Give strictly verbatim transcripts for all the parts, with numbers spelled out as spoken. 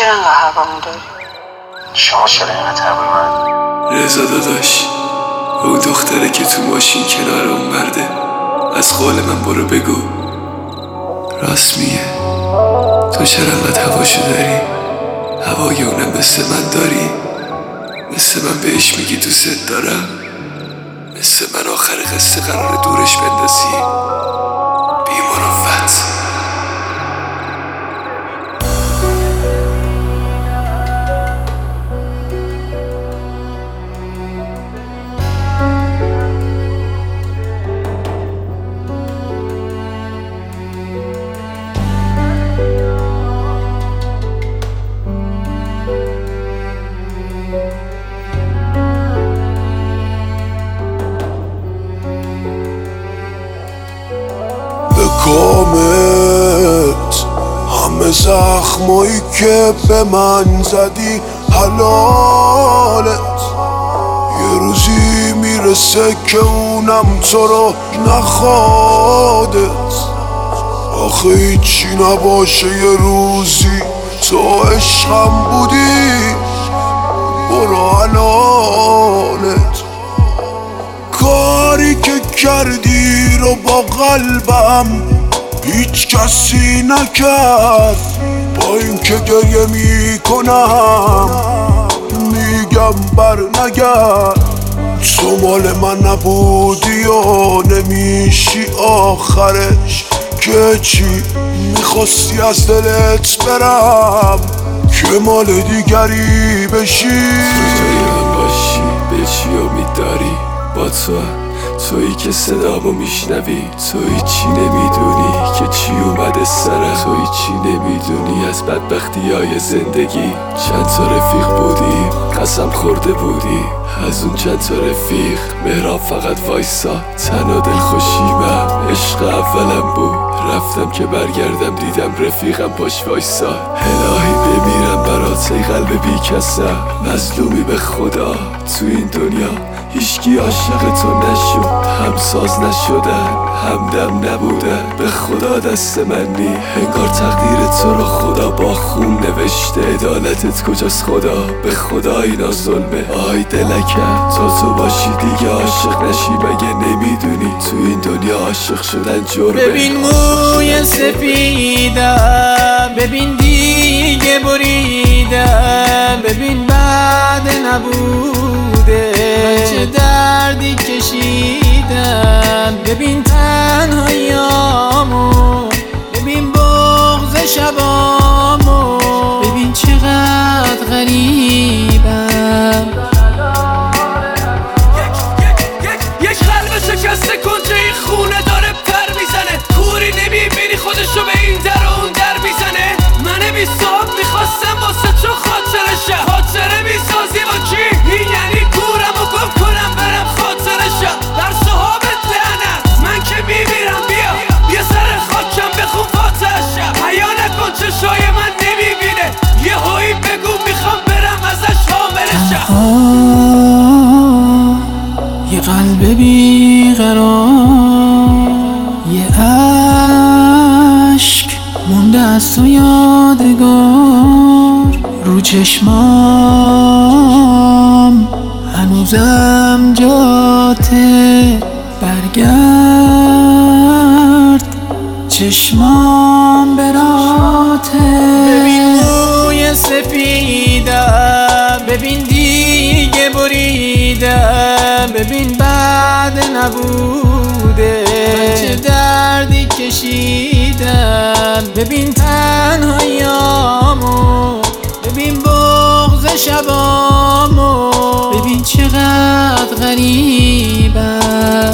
چرا انقدر هوامون داری؟ شما چرا اینقدر هوای من؟ رضا داداش، اون دختره که تو ماشین کنار اون مرده، از قول من برو بگو راست میگه. تو چرا انقدر هواشو داری؟ هوای اونم مثل من داری؟ مثل من بهش میگی دوست دارم؟ مثل من آخر قصه قرار دورش بندازی؟ بی مروت. کامت همه زخمایی که به من زدی حلالت، یه روزی میرسه که اونم تو رو نخوادت. آخه هیچی نباشه یه روزی تو عشقم بودی، برو حلالت. کاری که کردی رو با قلبم هیچ کسی نکرد. با این که گریه میکنم میگم بر نگرد. تو مال من نبودی و نمیشی آخرش، که چی میخواستی از دلت برم که مال دیگری بشی. تو جای من باشی به چی امید داری؟ با تو تویی که صدامو میشنوی، تویی چی نمیدونی که چی اومده سرم، تویی چی نمیدونی از بدبختی های زندگی. چند تا رفیق بودی قسم خورده بودی، از اون چند تا رفیق مهراب فقط وایسا. تنها دلخوشیمم عشق اولم بود، رفتم که برگردم دیدم رفیقم پاش وایسا. الهی بمیرم برات ای قلب بی کسم، مظلومی به خدا تو این دنیا هیچکی عاشق تو نشد. همساز نشدن همدم نبودن، به خدا دست من نی. انگار تقدیر تو رو خدا با خون نوشته، عدالتت کجاست خدا؟ به خدا اینا ظلمه. آی دلکم تا تو باشی دیگه عاشق نشی، مگه نمیدونی تو این دنیا عاشق شدن جرمه؟ ببین موی سفیدم، ببین دیگه بریدم، ببین بعد نبوده چه دردی کشیدم. ببین تنهاییامو، ببین بغض شبامو، ببین چقدر غریبم. یک قلب شکسته کنجه این خونه داره پر میزنه، کوری نمیبینی خودشو به این در و اون در میزنه. من بی صاحب میخواستم واسه چون خاطرشه، خاطره میسازی با کی؟ این یعنی کورم و گم کنم برم خاطرشه. بر صحابت لعنت من که میمیرم، بیا یه سر خاکم بخون فاتحشه. حیا نکن چشای من نمیبینه، یه هایی بگو میخوام برم ازش حاملشه. یه قلب بیقرار، یه عشق مونده از تو یادگار رو چشمام، هنوزم جاته. برگرد چشمام براته. ببین موی سفیدم، ببین دیگه بریدم، ببین بعد نبوده چه دردی کشیدم. ببین تنهاییامو، ببین بغض شبامو، ببین چقدر غریبم.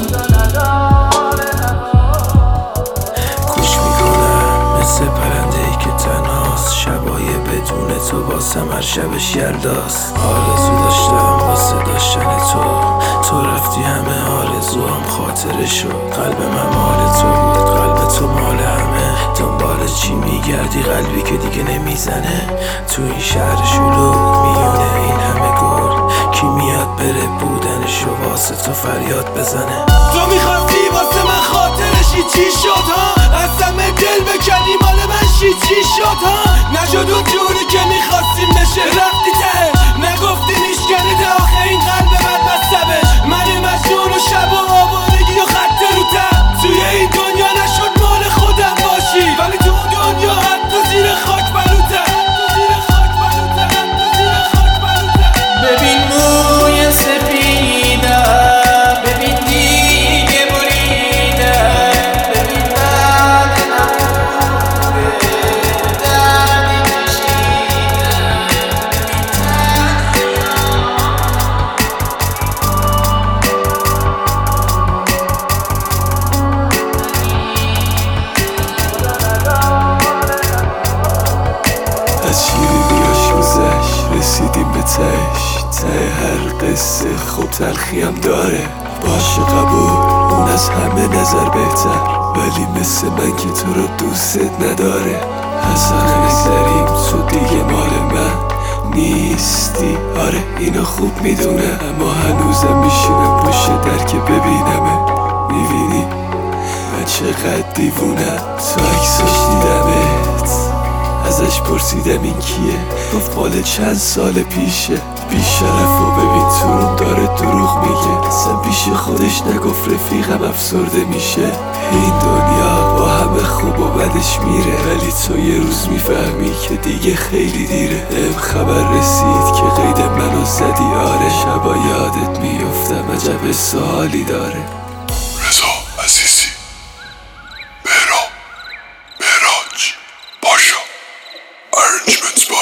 گوش میکنم مثل پرنده ای که تنهاست، شبای بدون تو باسم هر شبش یلداست. آرزو داشتم واسه داشتن تو، تو رفتی همه آرزوام خاطره شد. قلب من مال تو بود، قلب تو مال همه. دنبال چی میگردی قلبی که دیگه نمیزنه؟ تو این شهر شلوغ میونه این همه گل، کی میاد بره بودنشو واسه تو فریاد بزنه؟ تو میخواستی واسه من خاطرشی چی شد ها؟ از همه دل بکنی مال من چی چی شد ها؟ نشد اون جوری که میخواست از شیرینیاش گذشت رسیدیم به تهش. ته هر قصه خب تلخی هم داره، باشه قبول اون از همه نظر بهتر، ولی مثل من که تو رو دوست نداره. حسن نگذریم تو دیگه مال من نیستی، آره اینو خوب میدونه، اما هنوزم میشینم پشت در که ببینمه. میبینی من چقدر دیوونم، تو عکساش دیدمت، ازش پرسیدم این کیه، گفت مال چند سال پیشه. بیشرف و ببین تو رو داره دروغ میگه، اصلا پیش خودش نگفت رفیقم افسرده میشه. این دنیا با همه خوب و بدش میره، ولی تو یه روز میفهمی که دیگه خیلی دیره. ام خبر رسید که قید منو زدی، آره شبا یادت میفتم، عجب سوالی داره. رضا عزیزی، مهراب، مهراج، پاشا، ارنجمنت